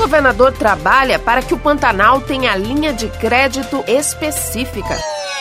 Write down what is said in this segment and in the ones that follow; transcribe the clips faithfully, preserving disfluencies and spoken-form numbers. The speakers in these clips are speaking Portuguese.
governador trabalha para que o Pantanal tenha linha de crédito específica.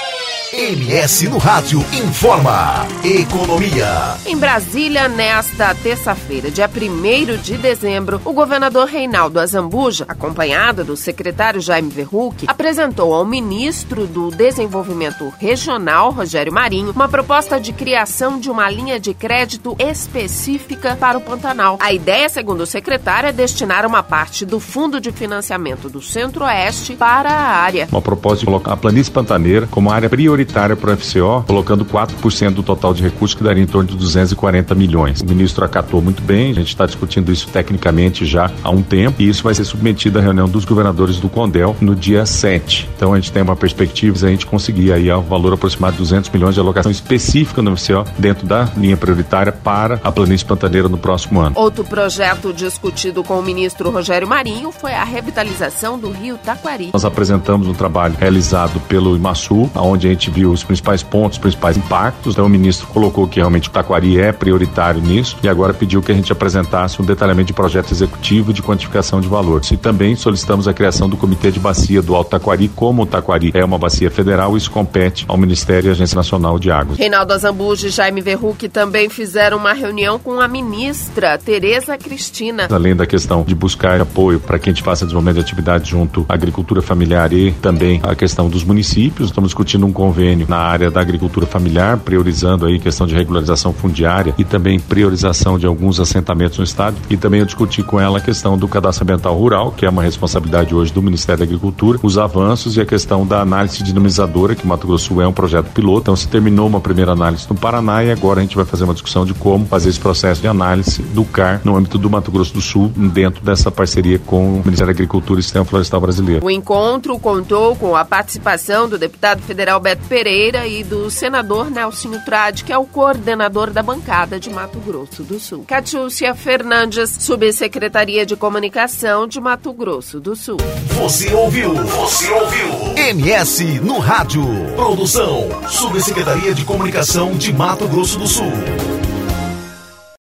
M S no Rádio informa Economia. Em Brasília, nesta terça-feira, dia primeiro de dezembro, o governador Reinaldo Azambuja, acompanhado do secretário Jaime Verruc, apresentou ao ministro do Desenvolvimento Regional, Rogério Marinho, uma proposta de criação de uma linha de crédito específica para o Pantanal. A ideia, segundo o secretário, é destinar uma parte do Fundo de Financiamento do Centro-Oeste para a área. Uma proposta de colocar a planície pantaneira como área prioritária para o F C O, colocando quatro por cento do total de recursos, que daria em torno de duzentos e quarenta milhões. O ministro acatou muito bem, a gente está discutindo isso tecnicamente já há um tempo, e isso vai ser submetido à reunião dos governadores do CONDEL no dia sete. Então a gente tem uma perspectiva de a gente conseguir aí o valor aproximado de duzentos milhões de alocação específica no F C O dentro da linha prioritária para a planície pantaneira no próximo ano. Outro projeto discutido com o ministro Rogério Marinho foi a revitalização do rio Taquari. Nós apresentamos um trabalho realizado pelo IMASU, onde a gente viu os principais pontos, os principais impactos. Então o ministro colocou que realmente o Taquari é prioritário nisso e agora pediu que a gente apresentasse um detalhamento de projeto executivo de quantificação de valores. E também solicitamos a criação do Comitê de Bacia do Alto Taquari. Como o Taquari é uma bacia federal, isso compete ao Ministério e à Agência Nacional de Águas. Reinaldo Azambuja e Jaime Verruc também fizeram uma reunião com a ministra Tereza Cristina. Além da questão de buscar apoio para que a gente faça desenvolvimento de atividade junto à agricultura familiar e também a questão dos municípios, estamos discutindo um convênio na área da agricultura familiar, priorizando aí questão de regularização fundiária e também priorização de alguns assentamentos no estado. E também eu discuti com ela a questão do cadastro ambiental rural, que é uma responsabilidade hoje do Ministério da Agricultura, os avanços e a questão da análise dinamizadora, que Mato Grosso é um projeto piloto. Então se terminou uma primeira análise no Paraná e agora a gente vai fazer uma discussão de como fazer esse processo de análise do C A R no âmbito do Mato Grosso do Sul, dentro dessa parceria com o Ministério da Agricultura e Sistema Florestal Brasileiro. O encontro contou com a participação do deputado federal Beto Pereira e do senador Nelsinho Trade, que é o coordenador da bancada de Mato Grosso do Sul. Catiúcia Fernandes, subsecretaria de Comunicação de Mato Grosso do Sul. Você ouviu? Você ouviu? M S no Rádio. Produção, Subsecretaria de Comunicação de Mato Grosso do Sul.